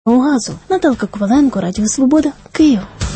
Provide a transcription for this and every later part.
газу. Наталка Коваленко, Радіо Свобода, Київ.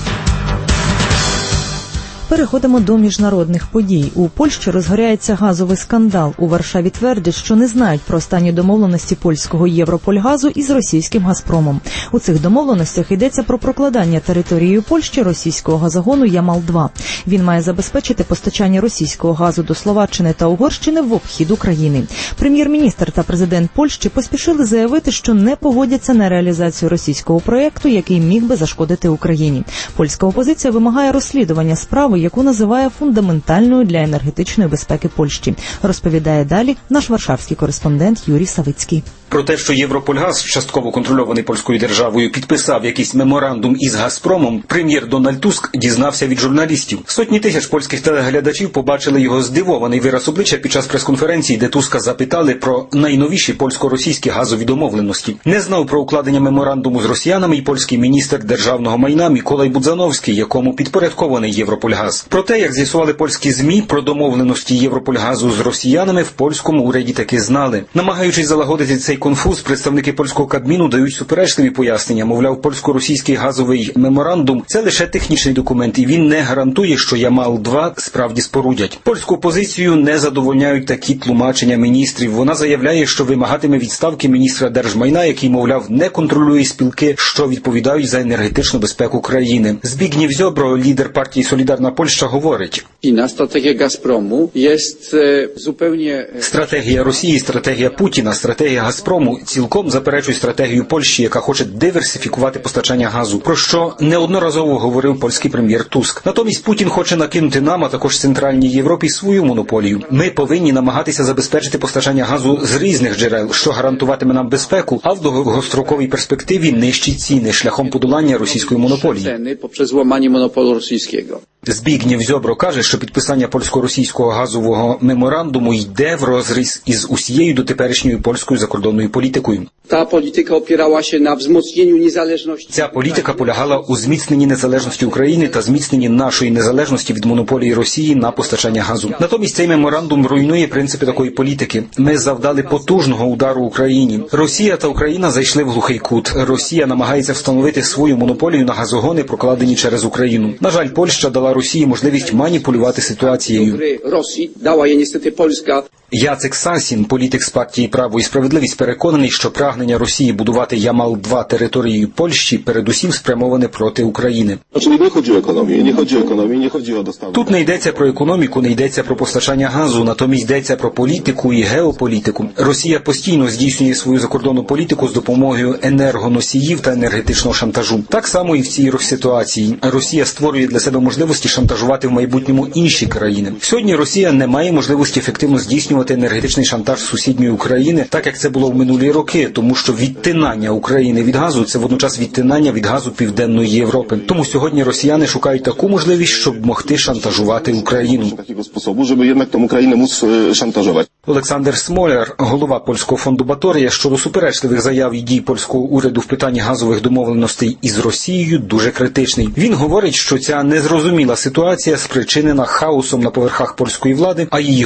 Переходимо до міжнародних подій. У Польщі розгоряється газовий скандал. У Варшаві твердять, що не знають про останні домовленості польського Європольгазу із російським «Газпромом». У цих домовленостях йдеться про прокладання територією Польщі російського газогону «Ямал-2». Він має забезпечити постачання російського газу до Словаччини та Угорщини в обхід України. Прем'єр-міністр та президент Польщі поспішили заявити, що не погодяться на реалізацію російського проєкту, який міг би зашкодити Україні. Польська опозиція вимагає розслідування справи, яку називає фундаментальною для енергетичної безпеки Польщі. Розповідає далі наш варшавський кореспондент Юрій Савицький. Про те, що Європольгаз, частково контрольований польською державою, підписав якийсь меморандум із «Газпромом», прем'єр Дональд Туск дізнався від журналістів. Сотні тисяч польських телеглядачів побачили його здивований вираз обличчя під час прес-конференції, де Туска запитали про найновіші польсько-російські газові домовленості. Не знав про укладення меморандуму з росіянами і польський міністр державного майна Миколай Будзановський, якому підпорядкований Європольгаз. Про те, як з'ясували польські ЗМІ, про домовленості Європольгазу з росіянами в польському уряді таки знали. Намагаючись залагодити цей конфуз, представники польського Кабміну дають суперечливі пояснення. Мовляв, польсько-російський газовий меморандум – це лише технічний документ, і він не гарантує, що Ямал-2 справді спорудять. Польську опозицію не задовольняють такі тлумачення міністрів. Вона заявляє, що вимагатиме відставки міністра держмайна, який, мовляв, не контролює спілки, що відповідають за енергетичну безпеку країни. Збігнєв Зьобро, лідер партії «Солідарна Польща», говорить: стратегія «Газпрому» є zupełnie... Стратегія Росії, стратегія Путіна, стратегія «Газпрому» цілком заперечує стратегію Польщі, яка хоче диверсифікувати постачання газу, про що неодноразово говорив польський прем'єр Туск. Натомість Путін хоче накинути нам, а також Центральній Європі, свою монополію. Ми повинні намагатися забезпечити постачання газу з різних джерел, що гарантуватиме нам безпеку, а в довгостроковій перспективі нижчі ціни шляхом подолання російської монополії. Ціни попри зламання монополу російського. Збігнєв Зьобро каже, що підписання польсько-російського газового меморандуму йде в розріз із усією дотеперішньою польською закордонною політикою. Та політика опиралася на взмоцненню незалежності. Ця політика полягала у зміцненні незалежності України та зміцненні нашої незалежності від монополії Росії на постачання газу. Натомість цей меморандум руйнує принципи такої політики. Ми завдали потужного удару Україні. Росія та Україна зайшли в глухий кут. Росія намагається встановити свою монополію на газогони, прокладені через Україну. На жаль, Польща дала Росії можливість маніпулювати ситуацією. Росії дала їй, niestety, Польська. Яцек Сасін, політик з партії «Право і справедливість», переконаний, що прагнення Росії будувати Ямал-2 територією Польщі передусім спрямоване проти України. Тут не йдеться про економіку, не йдеться про постачання газу, натомість йдеться про політику і геополітику. Росія постійно здійснює свою закордонну політику з допомогою енергоносіїв та енергетичного шантажу. Так само і в цій ситуації. Росія створює для себе можливості шантажувати в майбутньому інші країни. Сьогодні Росія не має можливості ефективно здійснювати енергетичний шантаж сусідньої України, так як це було в минулі роки, тому що відтинання України від газу – це водночас відтинання від газу Південної Європи. Тому сьогодні росіяни шукають таку можливість, щоб могти шантажувати Україну. Олександр Смоляр, голова польського фонду «Баторія», щодо суперечливих заяв і дій польського уряду в питанні газових домовленостей із Росією дуже критичний. Він говорить, що ця незрозуміла ситуація спричинена хаосом на поверхах польської влади, а її